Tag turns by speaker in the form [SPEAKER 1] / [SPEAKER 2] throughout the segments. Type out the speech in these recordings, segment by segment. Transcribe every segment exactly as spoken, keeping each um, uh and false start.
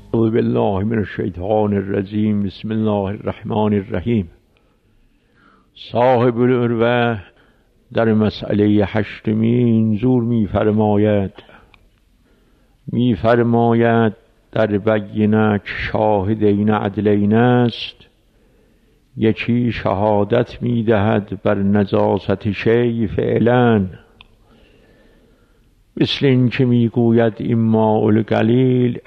[SPEAKER 1] اعوذ بالله من الشیطان الرجیم. بسم الله الرحمن الرحیم. صاحب العروة در مسئله هشتمین زور می فرماید می فرماید در بینه شاهدین عدلین است، یکی شهادت می دهد بر نجاست شیء فعلا، مثل این که می گوید این ماء القلیل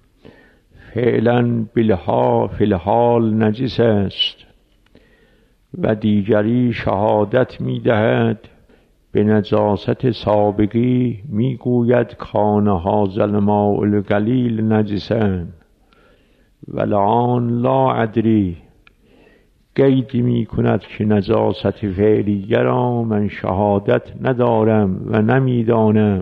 [SPEAKER 1] فعلا بالها فی الحال نجس است، و دیگری شهادت می دهد به نجاست سابقی، می گوید کان هذا الماء القلیل نجسا والآن لا ادری. قید می کند که نجاست فعلیه را من شهادت ندارم و نمی دانم.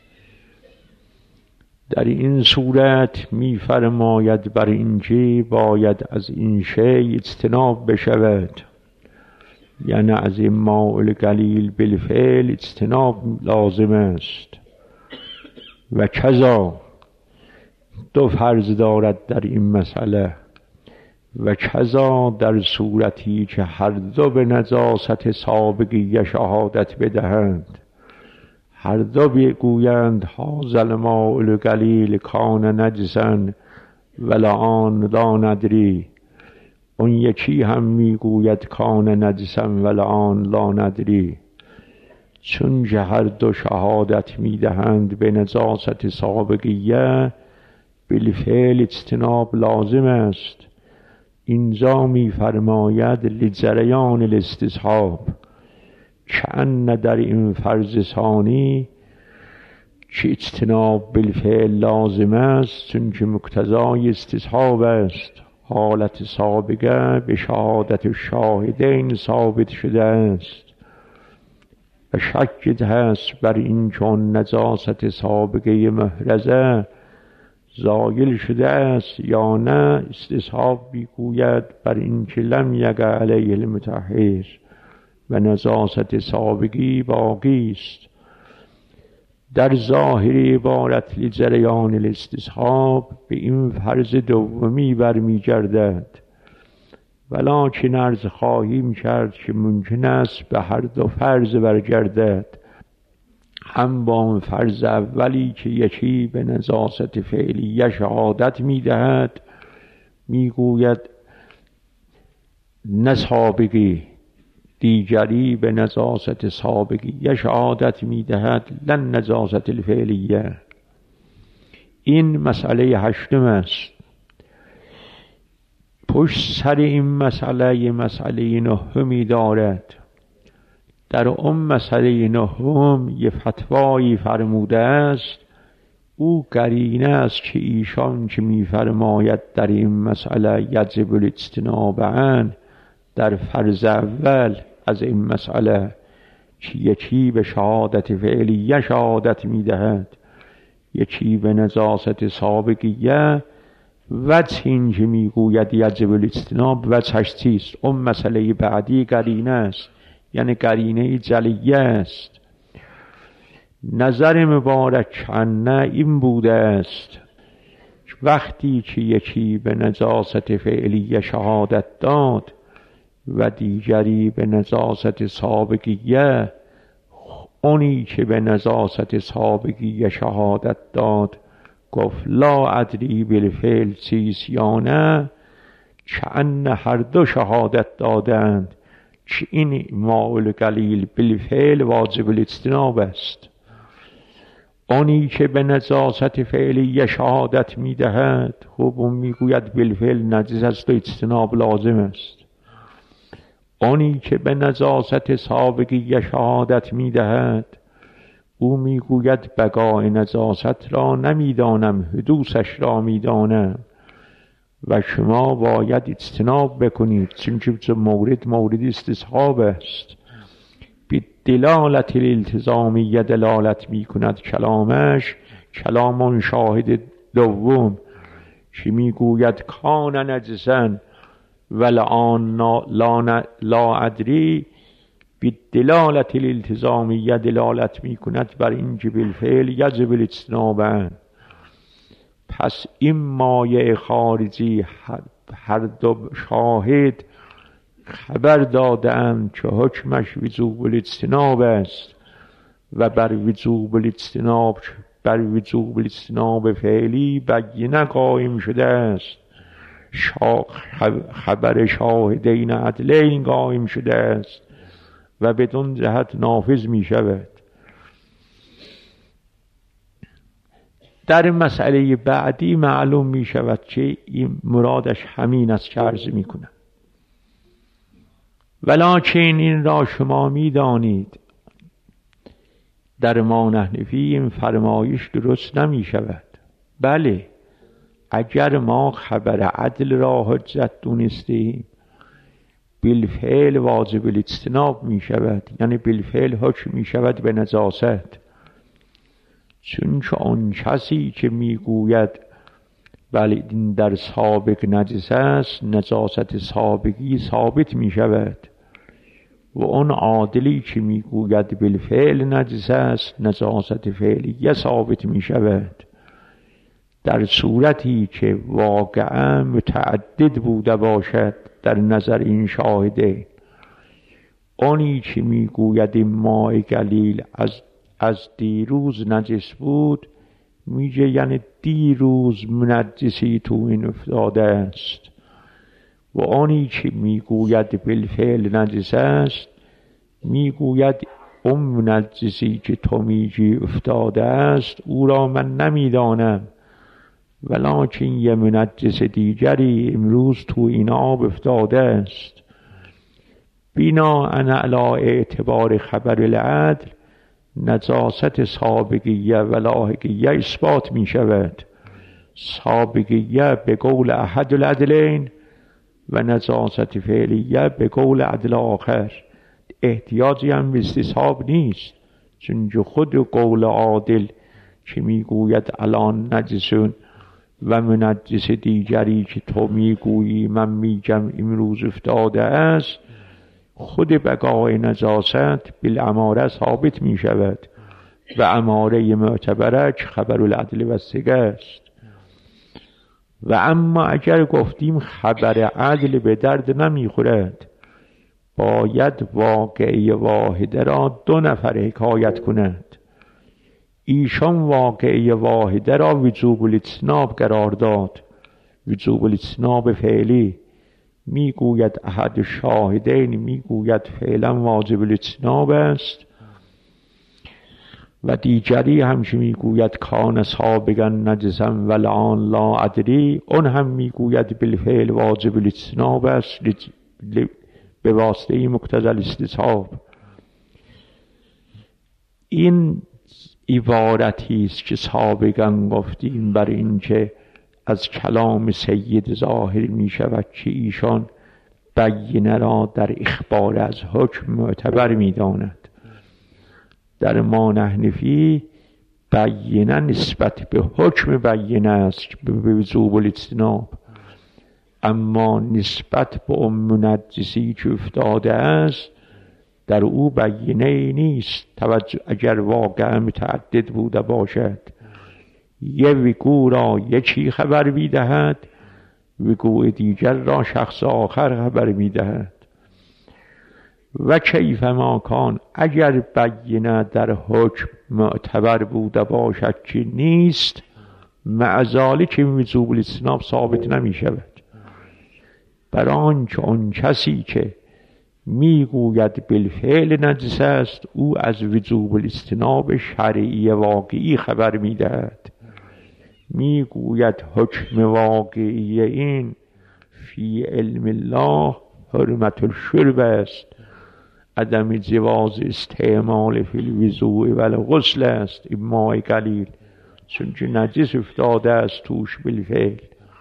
[SPEAKER 1] در این صورت می فرماید بر اینکه باید از این شیء اجتناب بشود، یعنی از این ماء القلیل بالفعل اجتناب لازم است. و کذا دو فرض دارد در این مسئله، و کذا در صورتی که هر دو به نجاست سابقی شهادت بدهند، هر دو بگویند هذا الماء القلیل کان نجسا والآن لا ندری، اون یکی هم میگوید کان نجسا والآن لا ندری، چون که هر دو شهادت میدهند به نجاست سابقیه بالفعل اجتناب لازم است. اینجا میفرماید لجریان الاستصحاب، کأن در این فرض ثانی که اجتناب بالفعل لازم است، چون که مقتضای استصحاب است، حالت سابقه به شهادت الشاهدین ثابت شده است و شک هست بر این چون نجاست سابقه محرزه زایل شده است یا نه. استصحاب میگوید بر این که لم یقع علیه المطهر و نجاست سابقی باقی است. در ظاهر عبارت لجریان الاستصحاب به این فرض دومی برمیگردد، ولکن عرض خواهیم کرد که ممکن است به هر دو فرض برگردد، هم با اون فرض اولی که یکی به نجاست فعلیه شهادت میدهد میگوید نه سابقی، دیگری به نجاست سابقیه شهادت میدهد لن نجاست الفعلیه. این مسئله هشتم است. پشت سر این مسئله مسئله نهمی دارد. در اون مسئله نهم یه فتوایی فرموده است، او قرینه است که ایشان که میفرماید در این مسئله یجب الاجتناب عنه در فرض اول از این مسئله که یکی به شهادت فعلیه شهادت میدهد یکی به نجاست سابقیه، وجه این که میگوید یجب الاجتناب وجهش چیست؟ اون مسئله بعدی قرینه است، یعنی قرینه جلیه است. نظر مبارک نه این بوده است وقتی که یکی به نجاست فعلیه شهادت داد و دیگری به نجاست سابقیه، اونی که به نجاست سابقیه شهادت داد گفت لا ادری بالفعل چیست یا نه، کأن هر دو شهادت دادند که این ماء القلیل بالفعل واجب الاجتناب است. اونی که به نجاست فعلیه شهادت میدهد خب اون میگوید بالفعل نجس است و اجتناب لازم است. اونی که به نجاست سابقیه شهادت میدهد او میگوید بقای نجاست را نمیدانم، حدوثش را میدانم و شما باید اجتناب بکنید، چون که مورد مورد استصحاب است. به دلالت الالتزامیه دلالت میکند کلامش، کلام شاهد دوم که میگوید کان نجسا والآن لا, لا ادری، به دلالت الالتزامیه دلالت میکند بر این که بالفعل یجب الاجتناب عنه. پس این مایه خارجی هر دو شاهد خبر دادند که حکمش وجوب الاجتناب است و بر وجوب الاجتناب بر وجوب الاجتناب فعلی بینه قائم شده است. خبر شاهدین عدلین قائم شده است و بدون جهت نافذ می شود. در مسئله بعدی معلوم می شود که این مرادش همین است که عرض می کنم. ولکن این را شما می دانید در ما نحنفی این فرمایش درست نمی شود. بله، اگر ما خبر عدل را حجت دونستیم بالفعل واجب الاجتناب می شود، یعنی بالفعل حکم می شود به نجاست. چون که آن کسی که می گوید بله این در سابق نجس است، نجاست سابقی ثابت می شود و اون عادلی که می گوید بالفعل نجس است، نجاست فعلیه ثابت می شود. در صورتی که واقعا متعدد بوده باشد در نظر این شاهده، آنی که می گوید این ماء قلیل از از دیروز نجس بود، میگه یعنی دیروز منجسی تو این افتاده است، و آنی که میگوید بالفعل نجس است میگوید اون منجسی که تو میگی افتاده است او را من نمیدانم، ولکن یه منجس دیگری امروز تو این آب افتاده است. بناء علی اعتبار خبر العدل نجاست سابقیه و لاحقیه اثبات می شود. سابقیه به قول احد العدلین و نجاست فعلیه به قول عدل آخر. احتیاجی هم به استصحاب نیست، چون خود قول عادل که می گوید الان نجسون و منجس دیگری که تو می گویی من می گم امروز افتاده است، خود بقای نجاست بالاماره ثابت می شود و اماره معتبرک خبر العدل و سگه است. و اما اگر گفتیم خبر عدل به درد نمی خورد، باید واقعه واحده را دو نفر حکایت کند. ایشان واقعه واحده را وجوب الاجتناب قرار داد، وجوب الاجتناب فعلی. میگوید احد شاهدین میگوید فعلا واجب الاجتناب است و دیگری همش میگوید کان سابقا نجسا والآن لا ادری، اون هم میگوید بالفعل واجب الاجتناب است به واسطه مقتضی الاستصحاب. این عبارتی است که سابقا گفتیم بر این که از کلام سید ظاهر می شود که ایشان بینه را در اخبار از حکم معتبر می داند. در ما نحنفی بینه نسبت به حکم بینه است به وجوب الاجتناب، اما نسبت به اون منجسی که افتاده است در او بینه نیست. توجه، اگر واقعا متعدد بوده باشد یه وقوع را یکی خبر می‌دهد، وقوع دیگر را شخص آخر خبر می‌دهد. و کیف ما کان، اگر بینه در حکم معتبر بوده باشد که نیست، مع ذالک وجوب الاجتناب ثابت نمی شود. برای آنکه آن کسی که میگوید بالفعل نجس است او از وجوب الاجتناب شرعی واقعی خبر می‌دهد. میگوید حکم واقعی این فی علم الله حرمت الشرب است، عدم جواز استعمال فی الوضوء و الغسل است این ماء قلیل، چون که نجس افتاده است توش بالفعل.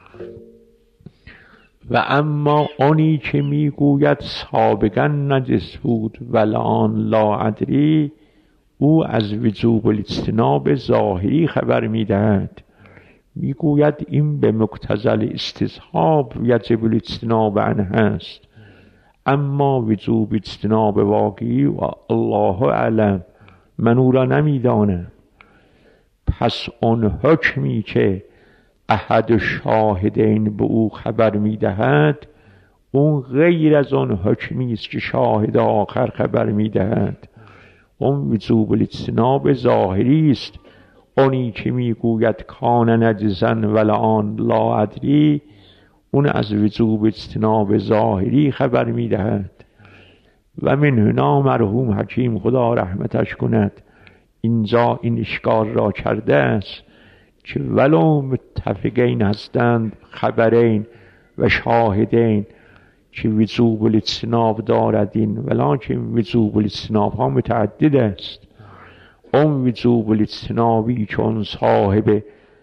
[SPEAKER 1] و اما آنی که میگوید سابقا نجس بود والآن لا ادری، او از وجوب الاجتناب ظاهری خبر میدهد. میگوید این به مقتضی الاستصحاب یجب الاجتناب عنه است، اما وجوب اجتناب واقعی و الله اعلم من او را نمیدانم. پس اون حکمی که احد شاهدین به او خبر میدهد، اون غیر از اون حکمی است که شاهد آخر خبر میدهد. اون وجوب الاجتناب ظاهری است. اونی که میگوید کان نجسا والآن لا ادری، اون از وجوب اجتناب ظاهری خبر میدهد. و من هنا مرحوم حکیم خدا رحمتش کند اینجا این اشکال را کرده است که ولو متفقین هستند خبرین و شاهدین که وجوب الاجتناب دارد این، ولکن وجوب الاجتناب ها متعدد است. اون وجوب الاجتنابی چون صاحب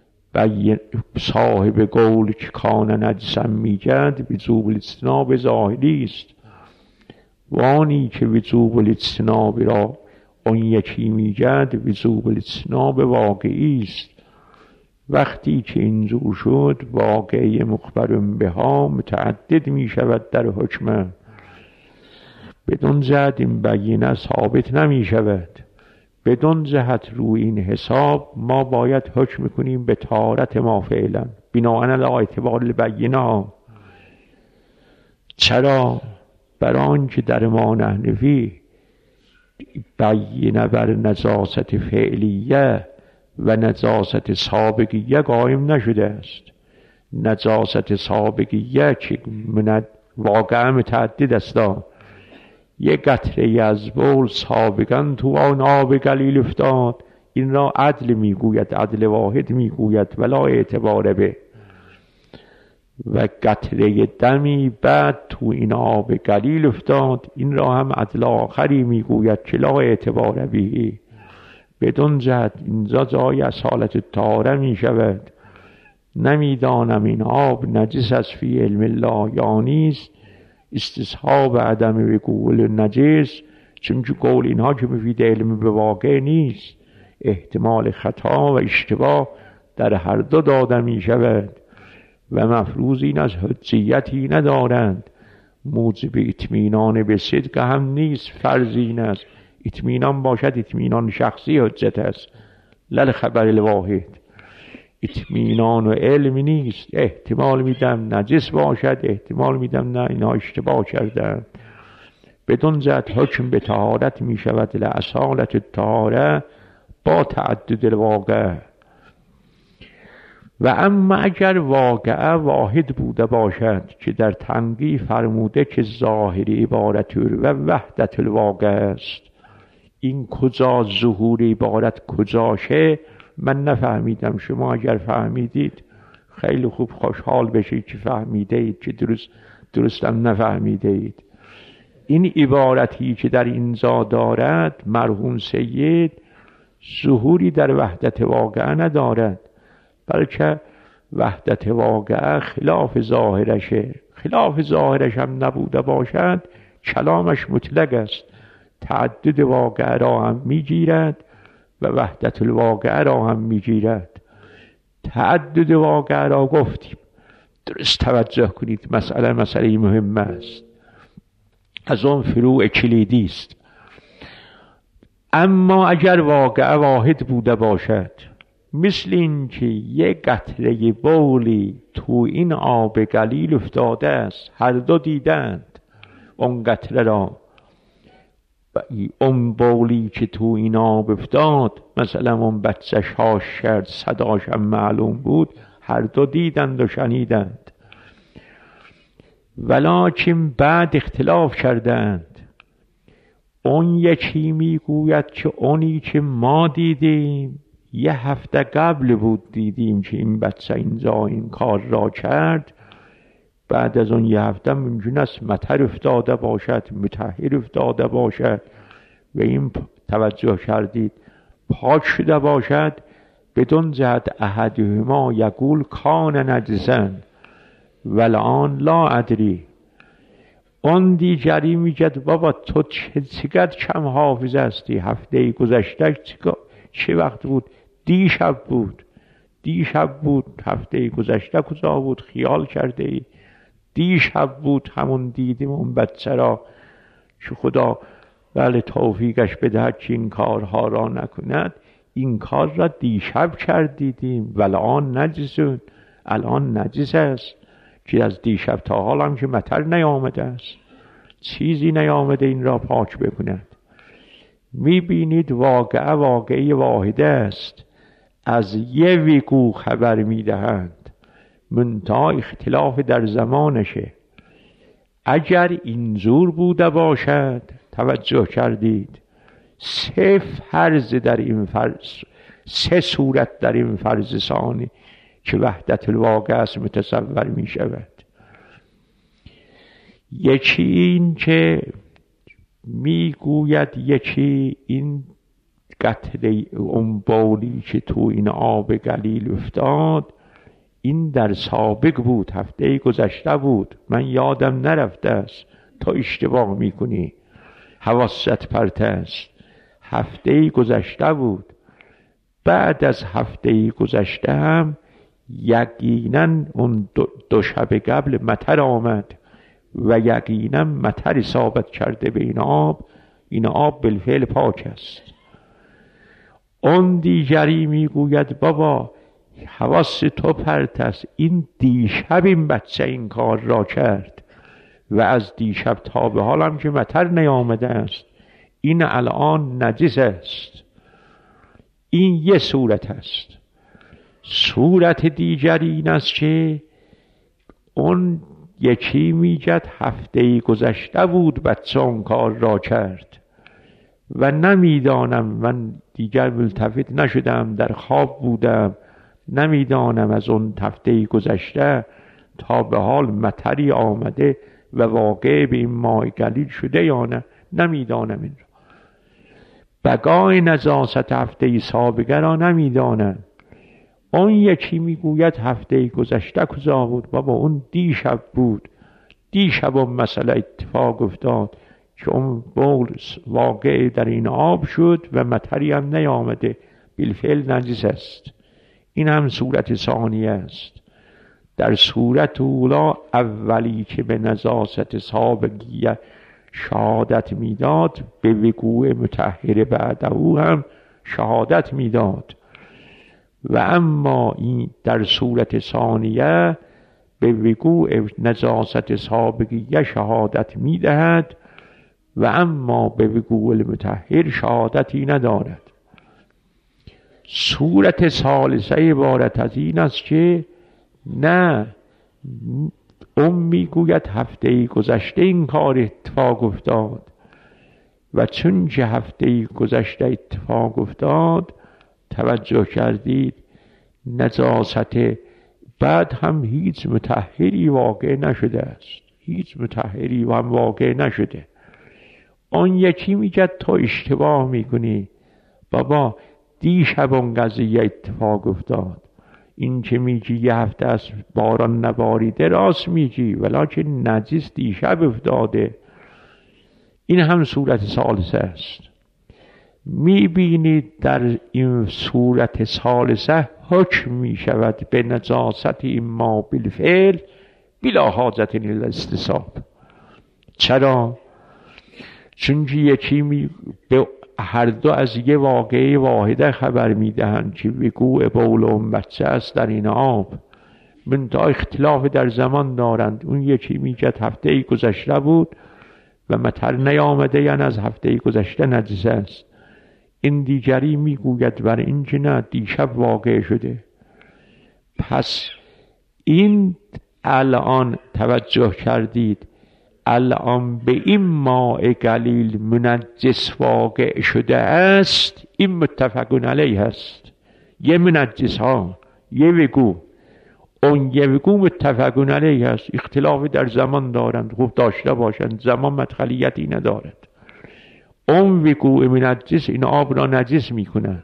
[SPEAKER 1] صاحب قول که کان نجسا میگد وجوب الاجتناب ظاهری است. وانی که وجوب الاجتناب را اون یکی میگد وجوب الاجتناب واقعی است. وقتی که اینجور شد واقعی مخبر بها متعدد می شود در حکم، بدون جهت این بیینه ثابت نمی شود. بدون جهت روی این حساب ما باید حکم کنیم به طهارت ما فعلا بناء علی اعتبار البیینه. چرا؟ برای آنکه در ما نحنفی بیینه بر نجاست فعلیه و نجاست سابقیه قائم نشده است. نجاست سابقیه که من واقعا متعدد است. یک قطره از بول سابقا تو آن آب گلیل افتاد، این را عدل میگوید، عدل واحد میگوید ولا اعتبار به. و قطره دمی بعد تو این آب گلیل افتاد، این را هم عدل آخری میگوید که لا اعتبار به. بدون جهت اینجا جای اصالت طهاره می شود. نمیدانم این آب نجس است فی علم الله یا نیست، استصحاب عدم به قول نجس، چون که قول اینها که مفید علم به واقع نیست، احتمال خطا و اشتباه در هر دو داده می شود و مفروض این از حجیتی ندارند. موجب اطمینان به صدق هم نیست، فرض این است اطمینان باشد اطمینان شخصی حجت است لل خبر الواحد. اطمینان و علم نیست، احتمال میدم نجس باشد، احتمال میدم نه اینا اشتباه کردن. بدون جهت حکم به طهارت می شود لأصالت طهاره با تعدد الواقع. و اما اگر واقعه واحد بوده باشد که در تنقیح فرموده که ظاهری عبارت و وحدت الواقع است، این کجا ظهور عبارت کجاشه من نفهمیدم. شما اگر فهمیدید خیلی خوب، خوشحال بشید که فهمیده اید، که درست درستم نفهمیده اید. این عبارتی که در اینجا دارد مرحوم سید ظهوری در وحدت واقعه ندارد، بلکه وحدت واقعه خلاف ظاهرشه. خلاف ظاهرش هم نبوده باشد کلامش مطلق است، تعدد واقعه را هم میگیرد و وحدت الواقعه را هم میگیرد. تعدد واقعه را گفتیم، درست توجه کنید، مسئله مسئله مهم است، از اون فروع کلیدی است. اما اگر واقعه واحد بوده باشد، مثل این که یک قطره بولی تو این آب گلیل افتاده است، هر دو دیدند اون قطره را، اون بولی که تو این آب افتاد، مثلا اون بچهش هاش کرد، صداش هم معلوم بود، هر دو دیدند و شنیدند. ولکن بعد اختلاف کردند. اون یکی میگوید که اونی که ما دیدیم یه هفته قبل بود دیدیم که این بچه اینجا این کار را کرد، بعد از اون یه هفته ممکن است مطر افتاده باشد، مطهر افتاده باشد و این توجه کردید پاک شده باشد. بدون جهت احدهما یقول کان نجسا والآن لا ادری. اون دیگری میگد بابا تو چقدر کم حافظ هستی، هفته گذشته چه وقت بود؟ دیشب بود. دیشب بود، هفته گذشته کجا بود؟ خیال کرده ای؟ دیشب بود همون دیدیم اون بچه را که خدا بله توفیقش بدهد که این کارها را نکند. این کار را دیشب کرد دیدیم والآن نجسون، الان نجس است که از دیشب تا حال هم که مطر نیامده است، چیزی نیامده این را پاک بکند. میبینید واقعه واقعی واحده است، از یه وگو خبر میدهند، منتها اختلاف در زمانشه. اگر اینجور بوده باشد، توجه کردید، سه فرض در این فرض، سه صورت در این فرض ثانی که وحدت الواقع است متصور می شود. یکی این که میگوید، یکی این قطره اون بولی که تو این آب گلیل افتاد، این در سابق بود، هفته گذشته بود، من یادم نرفته است، تا اشتباه میکنی، حواست پرت است، هفته گذشته بود. بعد از هفته گذشته هم یقینا اون دو, دو شب قبل مطر آمد و یقینا مطر ثابت کرده به این آب، این آب بالفعل پاک است. اون دیگری میگوید بابا حواس تو پرت است، این دیشب این بچه این کار را کرد و از دیشب تا به حال هم که مطر نیامده است، این الان نجس است. این یه صورت است. صورت دیگری این است که اون یکی میگد هفته گذشته بود بچه اون کار را کرد و نمیدانم، من دیگر ملتفت نشدم، در خواب بودم، نمیدانم از اون هفته گذشته تا به حال مطری آمده و واقع به این ماء گلیل شده یا نه، نمیدانم. این را بقای نجاست هفته سابقه را نمیدانم. اون یکی میگوید هفته گذشته کجا بود؟ بابا اون دیشب بود، دیشب اون مسئله اتفاق افتاد که اون بول واقع در این آب شد و مطری هم نیامده، بالفعل نجس است. این هم صورت ثانیه است. در صورت اولا اولی که به نجاست سابقیه شهادت میداد، به وقوع مطهر بعد او هم شهادت میداد، و اما این در صورت ثانیه به وقوع نجاست سابقیه شهادت میدهد و اما به وقوع المطهر شهادتی ندارد. صورت ثالثه عبارت از این است که نه، اون میگوید هفته گذشته این کار اتفاق افتاد و چون که هفته گذشته اتفاق افتاد، توجه کردید، نجاست بعد هم هیچ مطهری واقع نشده است، هیچ مطهری هم واقع نشده. آن یکی میگه تو اشتباه میکنی بابا، دیشب اون قضیه اتفاق افتاد، این که میگی یه هفته است باران نباریده راست میگی، ولیکن نجس دیشب افتاده. این هم صورت ثالثه است. میبینید در این صورت ثالثه حکم میشود به نجاست این ما بالفعل بلا حاجت للاستصحاب. چرا؟ چون یکی می به هر دو از یه واقعه واحده خبر میدهند که وقوع بول اون بچه است در این آب، منتها اختلاف در زمان دارند. اون یکی میگه هفته گذشته بود و مطر نیامده، یعنی از هفته گذشته نجس است. این دیگری میگوید بر این که نه، دیشب واقع شده. پس این الان توجه کردید، الان به این ماء قلیل منجس واقع شده است، این متفقون علیه است. یه منجس ها، یه وگو، اون یه وگو متفقون علیه است. اختلاف در زمان دارند، خوب داشته باشند، زمان مدخلیتی ندارد. اون وقوع منجس این آب را نجس می کند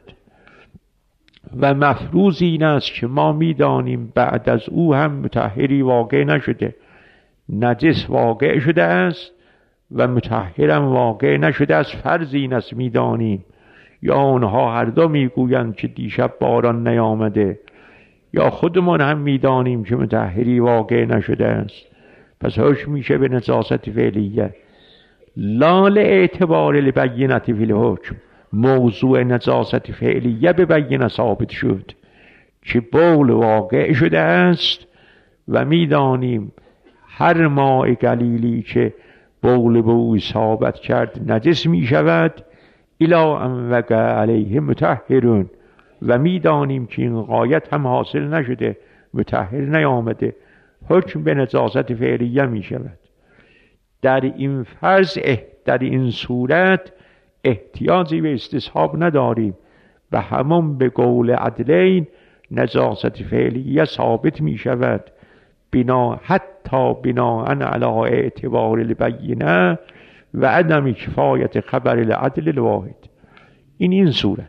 [SPEAKER 1] و مفروض این است که ما می دانیم بعد از او هم مطهری واقع نشده، نجس واقع شده است و مطهرم واقع نشده است. فرض این است می دانیم، یا اونها هر دو می گویند که دیشب باران نیامده، یا خودمان هم می دانیم که مطهری واقع نشده است. پس حکم میشه به نجاست فعلیه، لال اعتبار لبینت فی الحکم. موضوع نجاست فعلیه به بینه ثابت شد که بول واقع شده است و میدانیم هر ماء قلیلی که بول به او اصابت کرد نجس می شود الی ان وقع علیه مطهرون و میدانیم که این غایت هم حاصل نشده، مطهر نیامده، حکم به نجاست فعلیه می شود. در این فرض در این صورت احتیاجی به استصحاب نداریم و همون به قول عدلین نجاست فعلیه ثابت می شود بنا حتی بناء علی اعتبار البینه و عدم کفایت خبر العدل الواحد. این این صورت.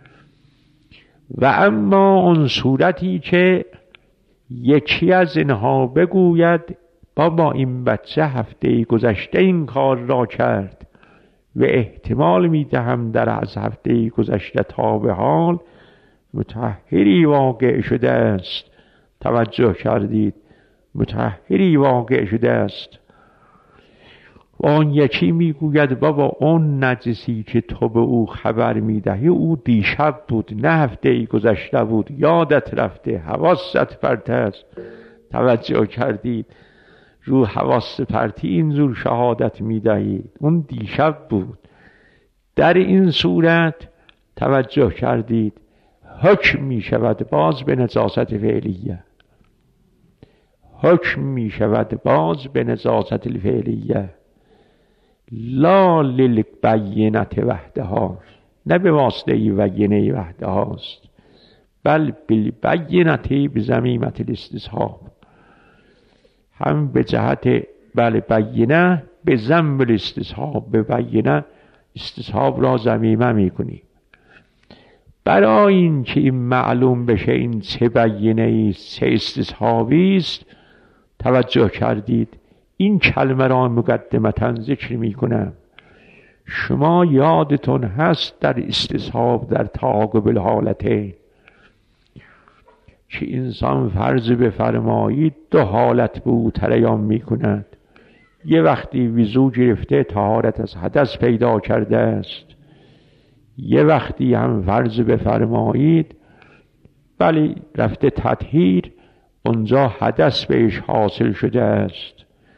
[SPEAKER 1] و اما اون صورتی که یکی از اینها بگوید بابا این بچه هفته گذشته این کار را کرد و احتمال میدهم در از هفته گذشته تا به حال مطهری واقع شده است. توجه کردید؟ مطهری واقع شده است. و آن یکی میگوید بابا اون نجسی که تو به او خبر میدهی او دیشب بود، نه هفته گذشته بود، یادت رفته، حواست پرت است. توجه کردید؟ رو حواس پرتی اینجور شهادت میدهید، اون دیشب بود. در این صورت توجه کردید حکم می شود باز به نجاست فعلیه، حکم می شود باز به نجاست الفعلیه لا للبینت وحدها، نه به واسطه بینه وحده هاست، بل بالبینت بضمیمة الاستصحاب، هم به جهت بل بینه به ضم الاستصحاب، به بینه استصحاب را ضمیمه میکنیم. برای این که این معلوم بشه این چه بینه است چه استصحابی است، توجه کردید این کلمه را مقدمتا ذکر میکنم. شما یادتون هست در استصحاب در تعاقب الحالتین که انسان فرض بفرمایید دو حالت به او تریان میکند. یه وقتی وضو گرفته طهارت از حدث پیدا کرده است، یه وقتی هم فرض بفرمایید ولی رفته تطهیر، اونجا حدث بهش حاصل شده است.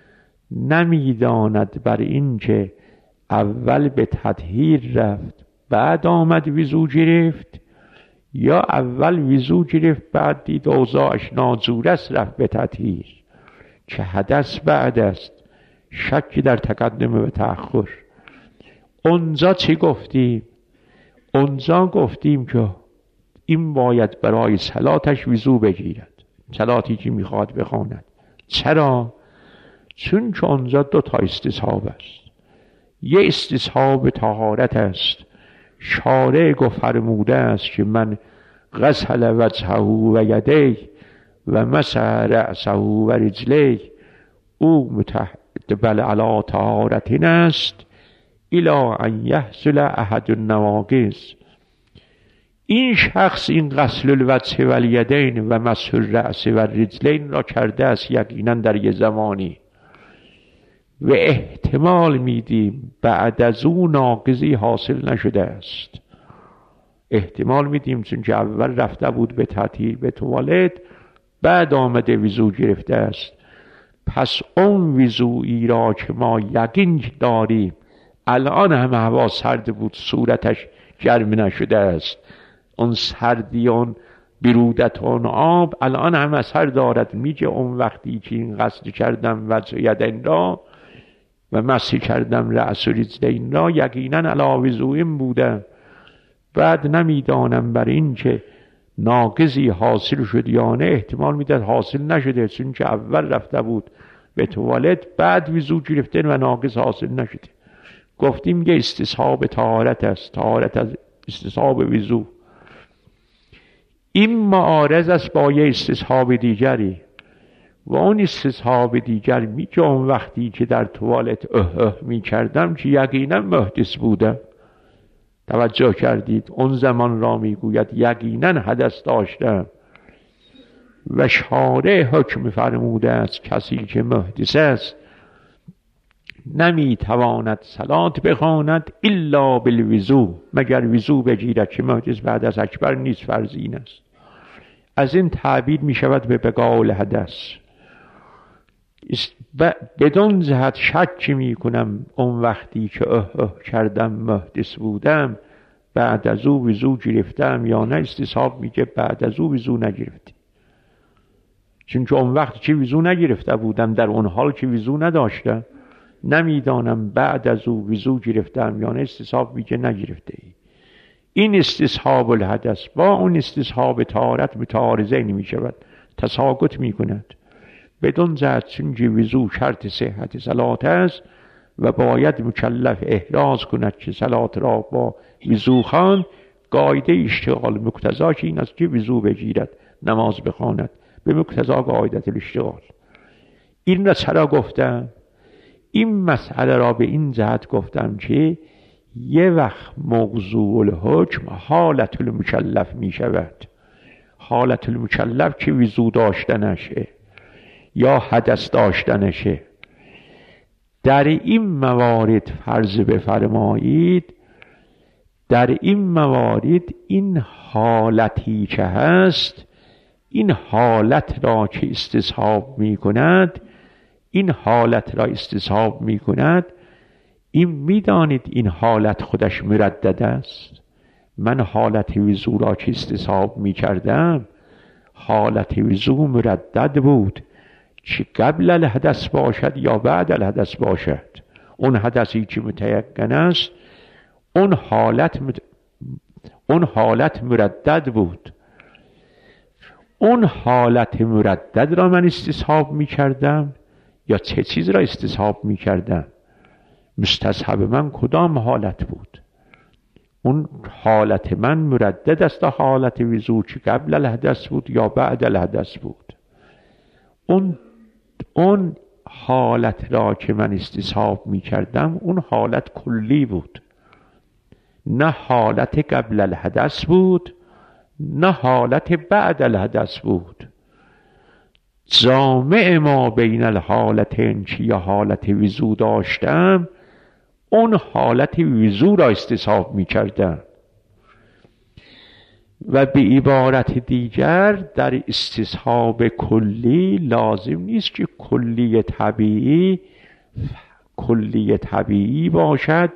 [SPEAKER 1] نمیداند بر این که اول به تطهیر رفت بعد آمد وضو گرفت، یا اول وضو گرفت بعد دید اوضاعش ناجور است رفت به تطهیر، که حدث بعد است. شکی در تقدم و تأخر. اونجا چی گفتیم؟ اونجا گفتیم که این باید برای صلاتش وضو بگیرد، صلاتی که میخواد بخواند. چرا؟ چون که اونجا دو تا استصحاب است. یه استصحاب طهارت است، شارع گو فرموده است که من غسل وجهه و یدیه و مسح رأسه و رجلیه، او متقبل علی طهارت است الی ان یحصل احد النواقض. این شخص این غسل الوجه و الیدین و مسح الرأس و رجلین را کرده است یقینا در یه زمانی و احتمال میدیم بعد از او ناقضی حاصل نشده است. احتمال میدیم چون که اول رفته بود به تطهیر به توالت بعد آمده وضو گرفته است. پس اون وضوئی را که ما یقین داریم الان هم هوا سرد بود صورتش گرم نشده است، اون سردی اون برودت اون آب الان هم اثر دارد. میگه اون وقتی که این غسل کردم وجه یدین را و مسح کردم رأس و رجلین را یقینا علی وضوئم بودم. بعد نمیدانم بر این که ناقضی حاصل شد یا نه، احتمال میداد حاصل نشده چون که اول رفته بود به توالت بعد وضو گرفته و ناقض حاصل نشده. گفتیم یه استصحاب طهارت است، طهارت از استصحاب وضو. این معارض است با یه استصحاب دیگری و اون استصحاب دیگر میگه اون وقتی که در توالت اه اه میکردم که یقینا محدث بودم. توجه کردید؟ اون زمان را میگوید یقینا حدث داشتم و شارع حکم فرموده است کسی که محدث است نمیتواند صلات بخواند الا بالوضو، مگر وضو بگیرد که محدث بعد از اکبر نیست، فرض این است. از این تعبیر می شود به بقاء الحدث. بدون جهت شک می کنم اون وقتی که اه اه کردم محدث بودم بعد از او وضو گرفتم یا نه. استصحاب میگه بعد از او وضو نگرفتی، چون که اون وقت چی وضو نگرفته بودم، در اون حال که وضو نداشتم، نمیدانم بعد از او وضو گرفتم یا نه. استصحاب میگه نگرفته ای. این استصحاب الحدث با اون استصحاب طهارت متعارضه نمی شود، تساقط می کند. بدون جهت چون که وضو شرط صحت صلات است و باید مکلف احراز کند که صلات را با وضو خواند. قاعده اشتغال مقتضاش این است که وضو بگیرد نماز بخواند به مقتضا قاعده الاشتغال. این را چرا گفتم؟ این مسئله را به این جهت گفتم که یه وقت موضوع الحکم حالت المکلف می شود. حالت المکلف که وضو داشتنشه یا حدث داشتنشه. در این موارد فرض بفرمایید، در این موارد این حالتی که هست، این حالت را که استصحاب می کند، این حالت را استصحاب می کند، این میدانید این حالت خودش مردد است. من حالت وضو را که استصحاب می کردم، حالت وضو مردد بود، چه قبل الحدث باشد یا بعد الحدث باشد. اون حدثی که متیقن است اون حالت مت... اون حالت مردد بود. اون حالت مردد را من استصحاب می کردم یا چه چیز را استصحاب می کردم؟ مستصحب من کدام حالت بود؟ اون حالت من مردد است تا حالت وضو که قبل الحدث بود یا بعد الحدث بود. اون اون حالت را که من استصحاب می کردم اون حالت کلی بود، نه حالت قبل الحدث بود نه حالت بعد الحدث بود. جامع ما بین الحالتین که یا حالت وضو داشتم اون حالت وضو را استصحاب می کردم. و به عبارت دیگر در استصحاب کلی لازم نیست که کلی طبیعی کلی طبیعی باشد،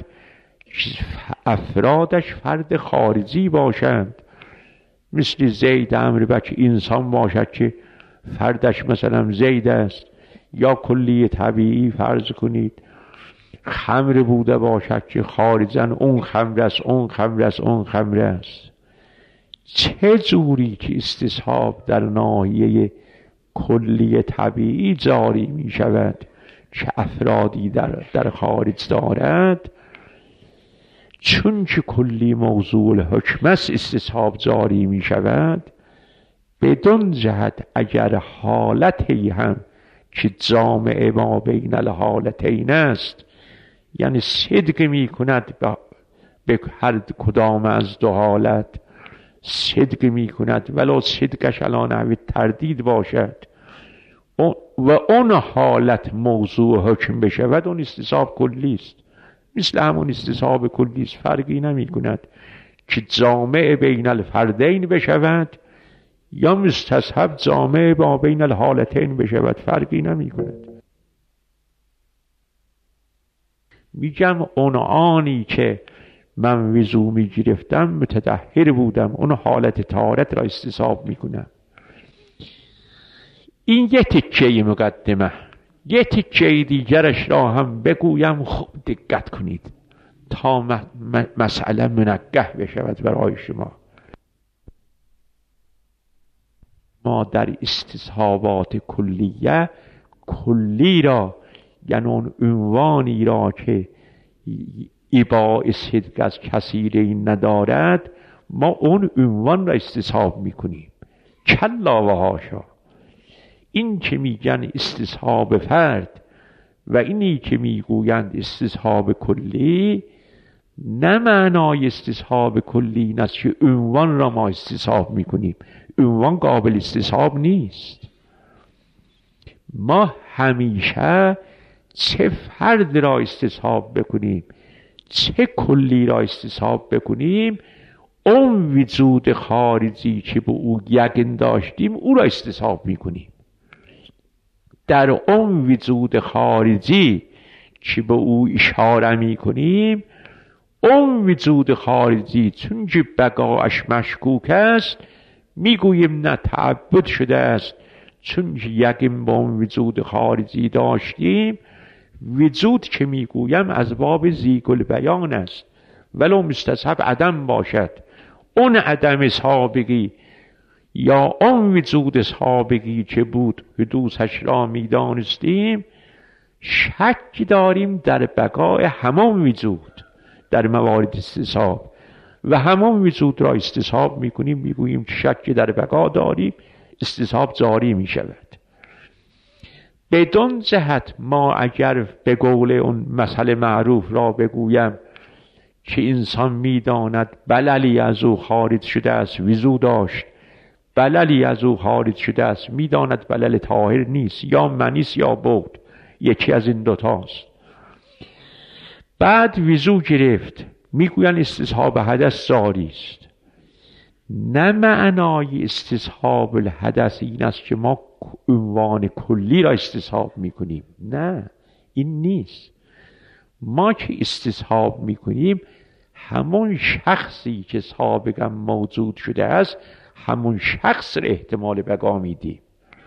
[SPEAKER 1] افرادش فرد خارجی باشند. مثل زید امر بچه انسان باشد که فردش مثلا زید است، یا کلی طبیعی فرض کنید خمر بوده باشد که خارجاً اون خمر است اون خمر است اون خمر است. چه جوری که استصحاب در ناحیه کلی طبیعی جاری می شود که افرادی در, در خارج دارد، چون که کلی موضوع الحکم است استصحاب جاری می شود. بدون جهت اگر حالتی هم که جامع ما بین الحالتین است، یعنی صدق می کند به هر کدام از دو حالت، صدق می کند ولو صدقش علی نحو تردید باشد و اون حالت موضوع حکم بشود، اون استصحاب کلی است. مثل همون استصحاب کلی است، فرقی نمی کند که جامع بین الفردین بشود یا مستصحب جامع با بین الحالتین بشود، فرقی نمی کند. میگم اون آنی که من وضو می گرفتم متطهر بودم، اون حالت طهارت را استصحاب می کنم. این یه تکه مقدمه. یه تکه دیگرش را هم بگویم، خوب دقت کنید تا مسئله منقح بشود برای شما. ما در استصحابات کلیه کلی را، یعنی اون عنوانی را که ایباء صدق از کثیری ندارد، ما اون عنوان را استصحاب میکنیم. کلا و حاشا. این که میگن استصحاب فرد و اینی که میگویند استصحاب کلی، نه معنای استصحاب کلی این است که عنوان را ما استصحاب میکنیم. عنوان قابل استصحاب نیست. ما همیشه چه فرد را استصحاب بکنیم چه کلی را استصحاب بکنیم، اون وجود خارجی که به او یقین داشتیم او را استصحاب میکنیم. در اون وجود خارجی که به او اشاره میکنیم، اون وجود خارجی چون که بقاش مشکوک است میگوییم نه تعبد شده است، چون که یقین با اون وجود خارجی داشتیم. وجود که میگویم از باب ذیک البیان است، ولو مستصحب عدم باشد. اون عدم سابقی یا اون وجود سابقی که بود حدوثش را میدانستیم، شک داریم در بقای همان وجود در موارد استصحاب و همان وجود را استصحاب میکنیم، میگوییم که شک در بقا داریم، استصحاب جاری میشود. بدون جهت ما اگر به قول اون مسئله معروف را بگویم که انسان میداند بللی از او خارج شده است، وضو داشت، بللی از او خارج شده است، میداند بلل طاهر نیست، یا منیس یا بود، یکی از این دوتاست. بعد وضو گرفت، میگوین استصحاب حدث جاری است. نه معنای استصحاب الحدث این است که ما عنوان کلی را استصحاب میکنیم، نه این نیست. ما که استصحاب میکنیم همون شخصی که سابقا موجود شده است، همون شخص را احتمال بقا میدیم.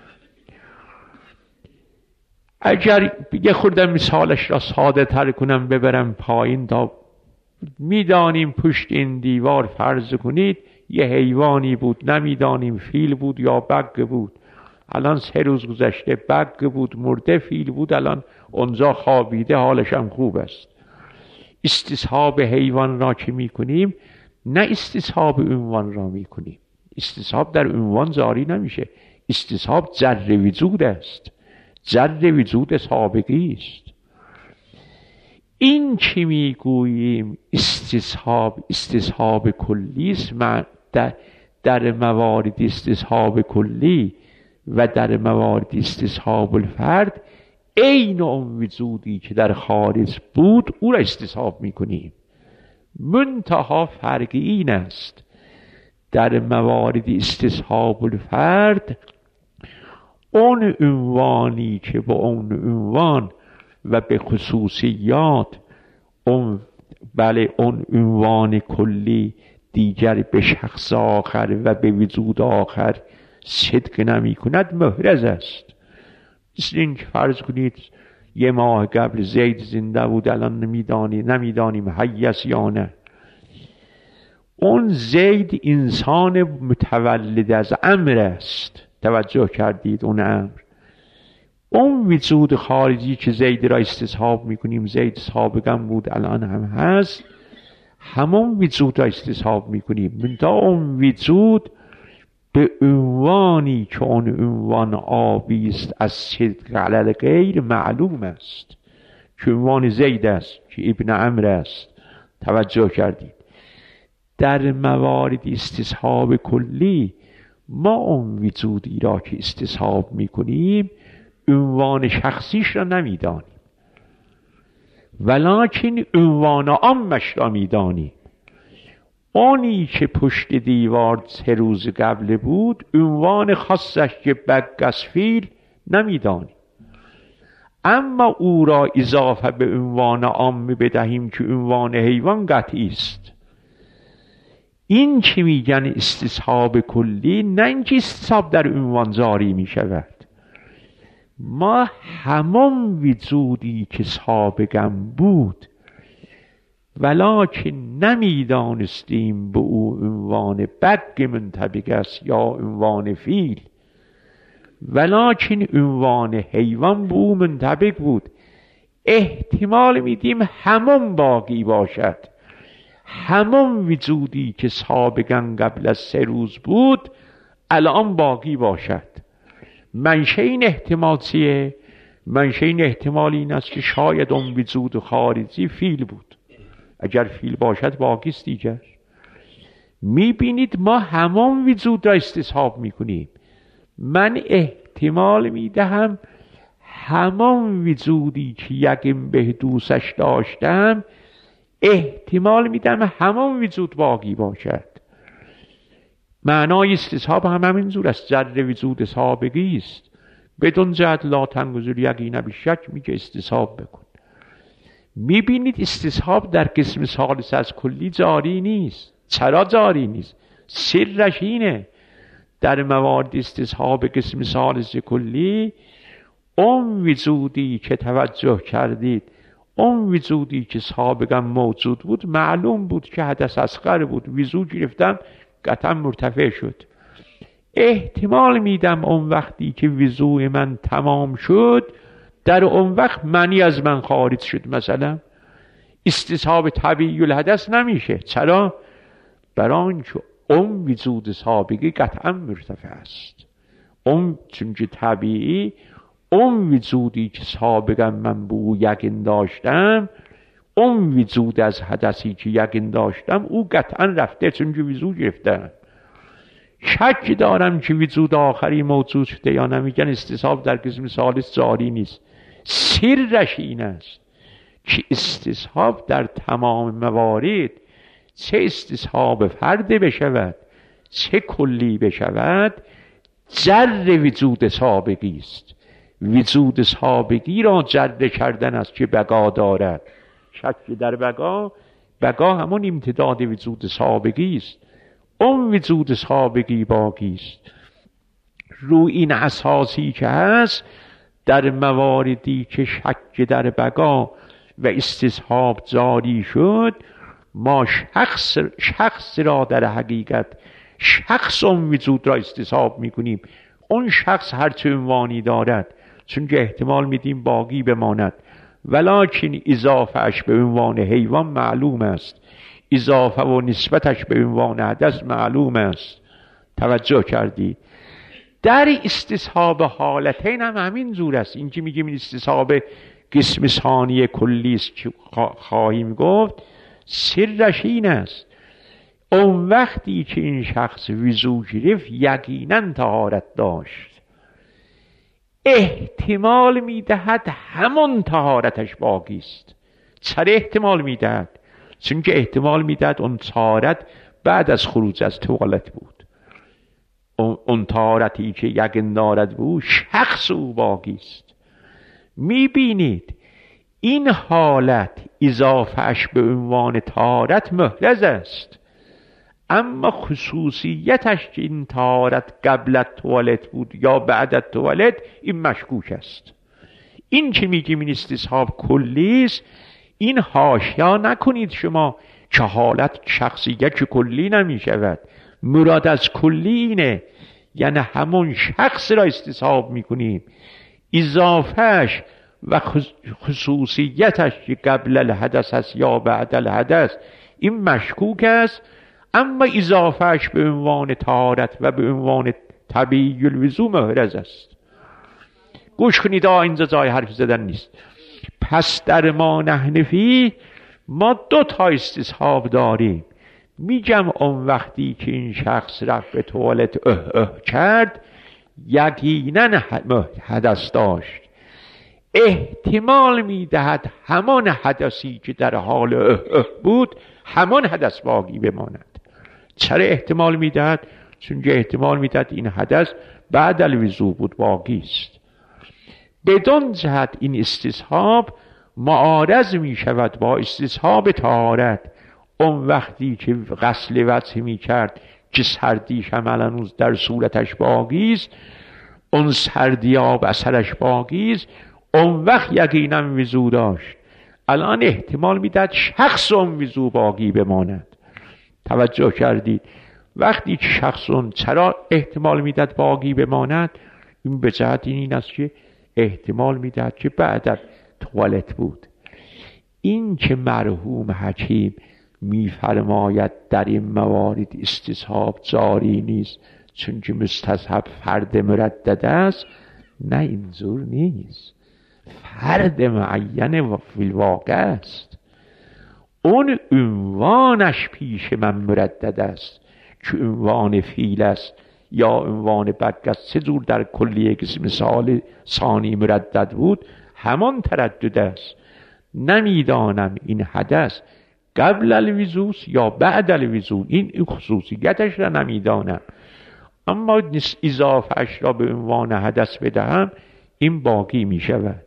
[SPEAKER 1] اگر یه خورده مثالش را ساده تر کنم ببرم پایین تا میدانیم پشت این دیوار فرض کنید یه حیوانی بود، نمیدانیم فیل بود یا بگ بود. الان سه روز گذشته، بگ بود مرده، فیل بود الان اونجا خوابیده، حالش هم خوب است. استصحاب حیوان را که میکنیم نه استصحاب عنوان را میکنیم. استصحاب در عنوان جاری نمیشه، استصحاب جر وجود است، جر وجود سابقی است. این که میگوییم استصحاب استصحاب کلی است، در, در موارد استصحاب کلی و در موارد استصحاب الفرد عین اون وجودی که در خارج بود او را استصحاب میکنیم. منتها فرق این است در موارد استصحاب الفرد اون عنوانی که با اون عنوان و به خصوصیات اون بله اون عنوان کلی دیگر به شخص آخر و به وجود آخر صدق نمی کند محرز است. مثل این که فرض کنید یه ماه قبل زید زنده بود، الان نمیدانی نمیدانیم حی است یا نه. اون زید انسان متولد از امر است، توجه کردید؟ اون امر، اون وجود خارجی که زید را استصحاب میکنیم، زید سابقا بود الان هم هست، همون وجود را استصحاب میکنیم. منتها اون وجود به عنوانی که اون عنوان آبی است از صدق علی الغیر معلوم است که عنوان زید است که ابن عمرو است. توجه کردید؟ در موارد استصحاب کلی ما اون وجودی را که استصحاب میکنیم عنوان شخصیش را نمیدانیم، ولکن عنوان عامش را میدانیم. اونی که پشت دیوار سه روز قبل بود عنوان خاصش که بگ از فیل نمیدانیم، اما او را اضافه به عنوان عام بدهیم که عنوان حیوان قطعی است. این که میگن استصحاب کلی، نه اینکه استصحاب در عنوان جاری میشود. ما همون وجودی که سابقا بود ولکن نمیدانستیم به او عنوان بگ منطبق است یا عنوان فیل، ولکن عنوان حیوان به او منطبق بود، احتمال میدیم همون باقی باشد. همون وجودی که سابقا قبل از سه روز بود الان باقی باشد. منشأ این احتمال چیه؟ منشأ این احتمال این است که شاید اون وجود خارجی فیل بود، اگر فیل باشد باقی است دیگر. میبینید ما همون وجود را استصحاب میکنیم. من احتمال میدهم همون وجودی که یقین به دوستش داشتم احتمال میدم همون وجود باقی باشد. معنای استصحاب هم همین زور است، ذره وجود سابقی است. بدون جهت لا تنگذر یقین بشک میگه استصحاب بکن. میبینید استصحاب در قسم ثالث از کلی جاری نیست. چرا جاری نیست؟ سرش اینه در موارد استصحاب قسم ثالث کلی اون وجودی که توجه کردید، اون وجودی که سابقا موجود بود معلوم بود که حدث اصغر بود، وضو گرفتم قطعا مرتفع شد. احتمال میدم اون وقتی که وضوء من تمام شد در اون وقت منی از من خارج شد، مثلا استصحاب طبیعی الحدث نمیشه. چرا؟ برای اینکه اون وجود سابقی قطعا مرتفع است. اون چونکه طبیعی، اون وجودی که سابقا من به او یقین داشتم، اون وجود از حدثی که یقین داشتم او قطعا رفته چونکه وضو گرفتم. شک دارم که وجود آخری موجود شده یا نمیگن استصحاب در قسم ثالث جاری نیست. سرش این است که استصحاب در تمام موارد، چه استصحاب فرد بشود چه کلی بشود، جر وجود سابقی است. وجود سابقی را جر کردن است که بقا دارد. شک در بقا، بقا همون امتداد وجود سابقی است. اون وجود سابقی باقی است. رو این اساسی که هست در مواردی که شک در بقا و استصحاب جاری شد، ما شخص شخص را در حقیقت شخص اون وجود را استصحاب میکنیم. اون شخص هر چه عنوانی دارد، چون که احتمال میدیم باقی بماند، ولکن اضافهش به عنوان حیوان معلوم است، اضافه و نسبتش به عنوان حدث معلوم است. توجه کردی؟ در استصحاب حالتین هم همین جور است. این که میگیم این استصحاب قسم ثانی کلی است که خواهیم گفت، سرش این است اون وقتی که این شخص وضو گرفت یقینا طهارت داشت، احتمال میدهد همون طهارتش باقی است. چرا احتمال میدهد؟ چون که احتمال میدهد اون طهارت بعد از خروج از توالت بود. اون طهارتی که یقین دارد بود شخص او باقی است. میبینید این حالت اضافهش به عنوان طهارت محرز است، اما خصوصیتش که این طهارت قبل توالت بود یا بعد توالت این مشکوک است. این که میگیم این استصحاب کلی است، این حاشیه نکنید شما که حالت شخصیت کلی نمیشود. مراد از کلی اینه یعنی همون شخص را استصحاب میکنیم، اضافهش و خصوصیتش که قبل الحدث است یا بعد الحدث این مشکوک است، اما اضافهش به عنوان طهارت و به عنوان طبیعی الوضو محرز است. گوش کنید، اینجا جای حرف زدن نیست. پس در ما حنفی ما دو تا استصحاب داریم. میگم اون وقتی که این شخص رفت به توالت اه اه کرد یقینا حدث داشت، احتمال میدهد همان حدثی که در حال اه اه بود همان حدث باقی بماند. چرا احتمال میدهد؟ چون که احتمال میدهد این حدث بعد الوضو بود، باقی است. بدون جهت این استصحاب معارض می شود با استصحاب طهارت. اون وقتی که غسل وجه می کرد که سردیش عملاً در صورتش باقی است، اون سردی آب اثرش باقی است، اون وقت یقینا وضو داشت. الان احتمال میدهد شخص اون وضو باقی بماند. توجه کردید؟ وقتی که شخص اون چرا احتمال میدهد باقی بماند؟ این به جهت این است که احتمال میدهد که بعد از توالت بود. این که مرحوم حکیم میفرماید در این موارد استصحاب جاری نیست چون که مستصحب فرد مردد است، نه اینجور نیست. فرد معین و فی الواقع است. اون عنوانش پیش من مردد است که عنوان فیل است یا عنوان بک است. سه جور در کلیه قسم سال ثانی مردد بود، همان تردد است. نمیدانم این حدث قبل الوضوء یا بعد الوضوء، این خصوصیتش را نمیدانم، اما اضافهش را به عنوان حدث بدهم این باقی می شود.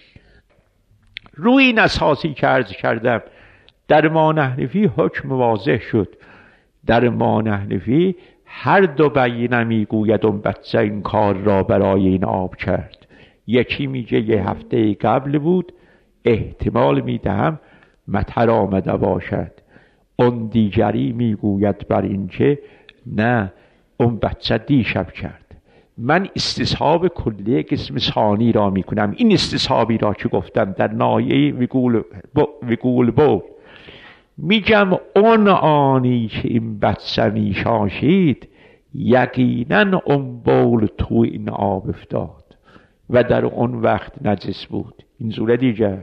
[SPEAKER 1] روی این اساسی که عرض کردم در ما نحنفی حکم واضح شد. در ما نحنفی هر دو بینه میگوید اون بچه این کار را برای این آب کرد. یکی میگه یه هفته قبل بود، احتمال میدهم مطر آمده باشد. اون دیگری میگوید بر این که نه، اون بچه دیشب کرد. من استصحاب کلی قسم ثانی را میکنم. این استصحابی را که گفتم در ناحیه وقوع وقوع بول میگم اون آنی که این بچه میشاشید یقینا اون بول تو این آب افتاد و در اون وقت نجس بود. این صورت دیگر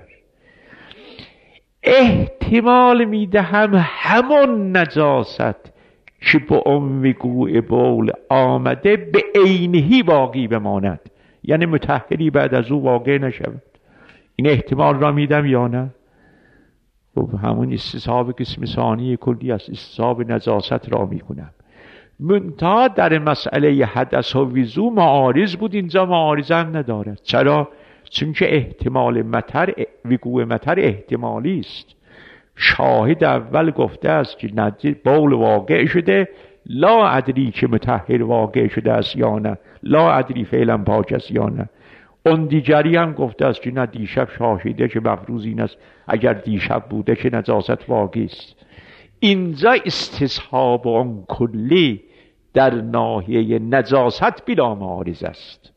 [SPEAKER 1] احتمال میدهم همون نجاست که با اون وقوع بول آمده به عینهی باقی بماند، یعنی مطهری بعد از او واقع نشود. این احتمال را میدم یا نه؟ خب همون استصحاب قسم ثانی کلی است، استصحاب نجاست را میکنم. منتها در مسئله حدث و وضو معارض بود، اینجا معارض هم ندارد. چرا؟ چون که احتمال مطر، وقوع مطر احتمالی است. شاهد اول گفته است که بول واقع شده، لا ادری که مطهر واقع شده است یا نه، لا ادری فعلا پاک است یا نه. اون دیگری هم گفته است که نه، دیشب شاهده که مفروض این است اگر دیشب بوده که نجاست واقع است. اینجا استصحاب اون کلی در ناحیه نجاست بلا معارض است.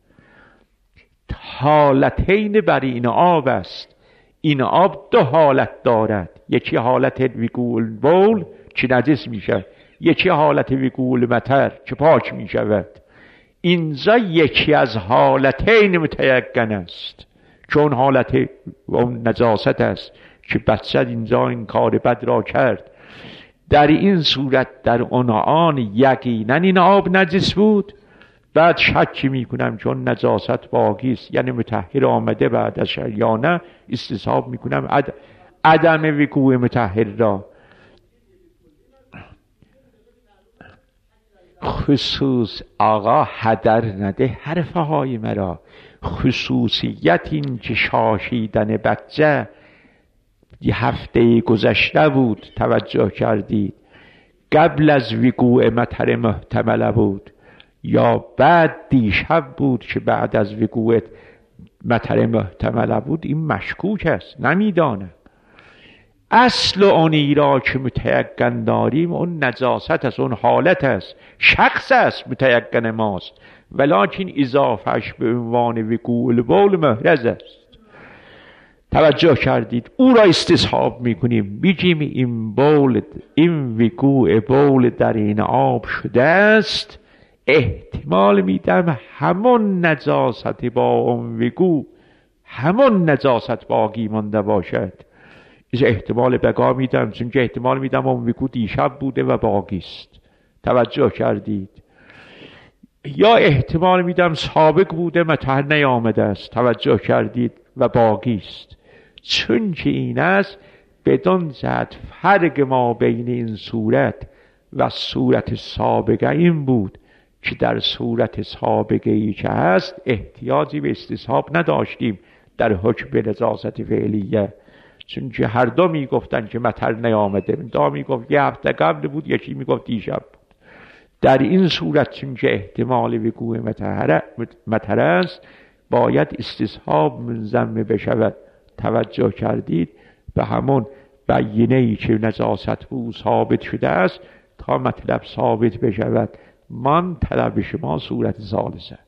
[SPEAKER 1] حالتین بر این آب است. این آب دو حالت دارد، یکی حالت وقوع بول که نجس می شود، یکی حالت وقوع مطر که پاک می شود. اینجا یکی از حالتین متیقن است، چون حالت اون نجاست است که بچه اینجا این کار بد را کرد. در این صورت در اون آن یقینا این آب نجس بود. بعد شک میکنم چون نجاست باقی است، یعنی مطهر آمده بعد از یا نه، استصحاب میکنم عد... عدم وقوع مطهر را. خصوص آقا هدر نده حرفه های مرا. خصوصیت این که شاشیدن بچه یه هفته گذشته بود، توجه کردید، قبل از وقوع مطر محتمل بود یا بعد دیشب بود که بعد از وقوع مطر محتمل بود، این مشکوک است، نمیدانم. اصل اونی را که متیقن داریم اون نجاست است، اون حالت است، شخص است متیقن ماست، ولکن اضافهش به عنوان وقوع البول محرز است. توجه کردید؟ او را استصحاب میکنیم، میگیم این بول، این وقوع بول در این آب شده است، احتمال میدم همون نجاست با اون وقوع، همون نجاست باقی مانده باشد. این احتمال بقا میدم، چون که احتمال میدم اون وقوع دیشب بوده و باقی است. توجه کردید؟ یا احتمال میدم سابق بوده مطهر نیامده است، توجه کردید، و باقی است. چون که این است بدون جهت فرق ما بین این صورت و صورت سابقه این بود که در صورت سابقه ای که هست احتیاجی به استصحاب نداشتیم در حکم نجاست فعلیه، چون که هر دو میگفتن که مطر نیامده، دا میگفت یه هفته قبل بود، یکی میگفت دیشب بود. در این صورت چون که احتمال وقوع مطر است باید استصحاب منضم بشود. توجه کردید؟ به همون بینه‌ای که نجاست بود ثابت شده است تا مطلب ثابت بشود. من طلب شما صورت ثالثه.